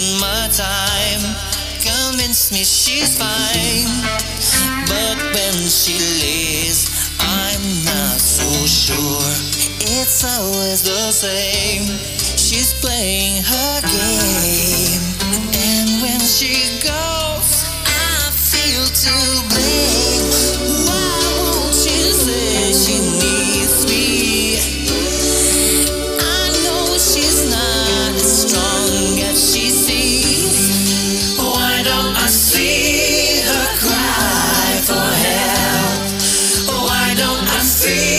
my time, convince me she's fine. But when she leaves, I'm not so sure. It's always the same. She's playing her game, and when she goes, I feel to blame. Why won't she say she needs me? I know she's not as strong as she seems. Why don't I see her cry for help? Why don't I see